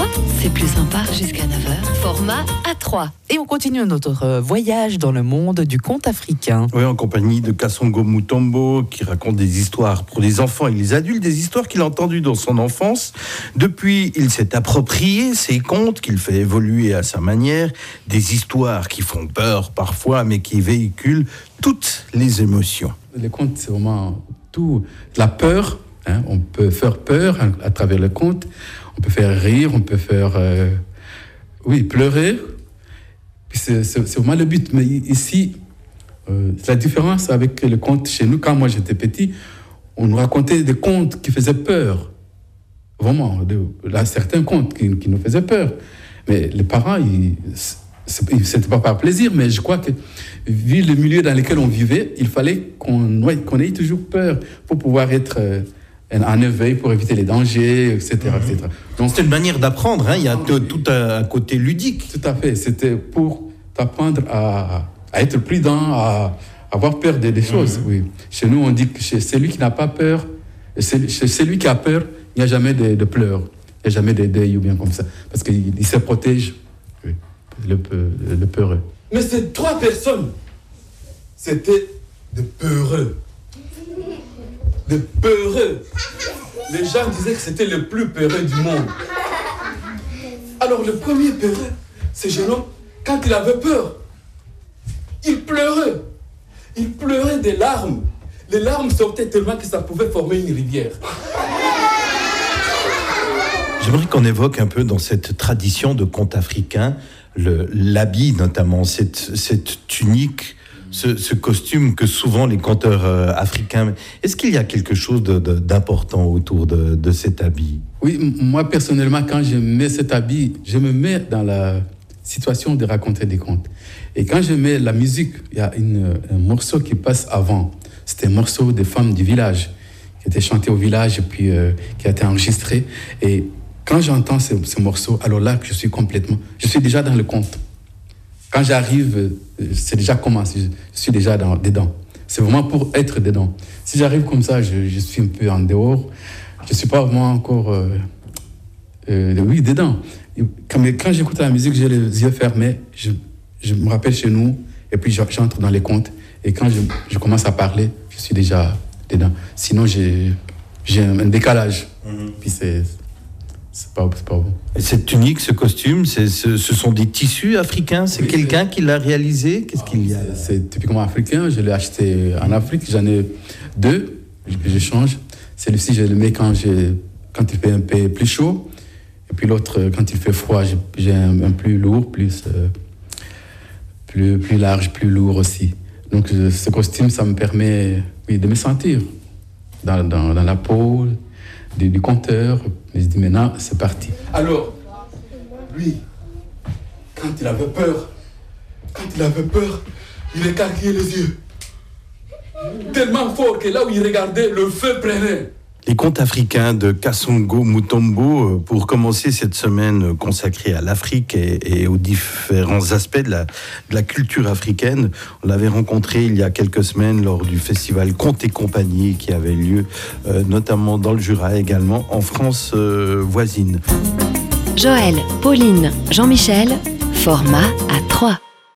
c'est plus sympa jusqu'à 9h. Format A3. Et on continue notre voyage dans le monde du conte africain. Oui, en compagnie de Kasongo Mutombo, qui raconte des histoires pour les enfants et les adultes, des histoires qu'il a entendues dans son enfance. Depuis, il s'est approprié ces contes qu'il fait évoluer à sa manière, des histoires qui font peur parfois, mais qui véhiculent toutes les émotions. Les contes, c'est vraiment tout. La peur, on peut faire peur à travers le conte, on peut faire rire, on peut faire pleurer. C'est vraiment le but. Mais ici, la différence avec le conte chez nous, quand moi j'étais petit, on nous racontait des contes qui faisaient peur. Vraiment, certains contes qui nous faisaient peur. Mais les parents, c'était pas par plaisir, mais je crois que, vu le milieu dans lequel on vivait, il fallait qu'on ait toujours peur pour pouvoir être en éveil, pour éviter les dangers, etc. etc. Donc, c'est une manière d'apprendre, il y a tout un côté ludique. Tout à fait, c'était pour t'apprendre à être prudent, à avoir peur des choses. Oui. Chez nous, on dit que chez celui qui n'a pas peur, chez celui qui a peur, il n'y a jamais de pleurs, il n'y a jamais de deuil ou bien comme ça, parce qu'il se protège. Oui. Le peureux. Mais ces 3 personnes, c'était des peureux. Des peureux. Les gens disaient que c'était le plus peureux du monde. Alors le premier peureux, ce jeune homme, quand il avait peur, il pleurait. Il pleurait des larmes. Les larmes sortaient tellement que ça pouvait former une rivière. J'aimerais qu'on évoque un peu dans cette tradition de conte africain l'habit, notamment cette tunique, ce costume que souvent les conteurs africains... Est-ce qu'il y a quelque chose d'important autour de cet habit? Oui, moi personnellement, quand je mets cet habit, je me mets dans la situation de raconter des contes. Et quand je mets la musique, il y a un morceau qui passe avant. C'était un morceau des femmes du village, qui était chanté au village et puis qui a été enregistré. Et quand j'entends ce morceau, alors là, je suis déjà dans le conte. Quand j'arrive, c'est déjà commencé, je suis déjà dedans. C'est vraiment pour être dedans. Si j'arrive comme ça, je suis un peu en dehors. Je ne suis pas vraiment encore dedans. Quand j'écoute la musique, j'ai les yeux fermés, je me rappelle chez nous, et puis j'entre dans les contes. Et quand je commence à parler, je suis déjà dedans. Sinon, j'ai un décalage. Puis c'est pas bon. Et cette tunique, ce costume, ce sont des tissus africains? C'est quelqu'un qui l'a réalisé? Qu'est-ce qu'il y a? C'est typiquement africain. Je l'ai acheté en Afrique. J'en ai 2 que je change. Celui-ci, je le mets quand il fait un peu plus chaud. Et puis l'autre, quand il fait froid, j'ai un plus lourd, plus large, plus lourd aussi. Donc ce costume, ça me permet de me sentir dans la peau du conteur. Mais je dis maintenant, c'est parti. Alors, lui, quand il avait peur, il écarquillait les yeux. Tellement fort que là où il regardait, le feu prenait. Les contes africains de Kasongo Mutombo, pour commencer cette semaine consacrée à l'Afrique et aux différents aspects de la culture africaine. On l'avait rencontré il y a quelques semaines lors du festival Contes et Compagnie qui avait lieu notamment dans le Jura, également en France voisine. Joël, Pauline, Jean-Michel, format A3.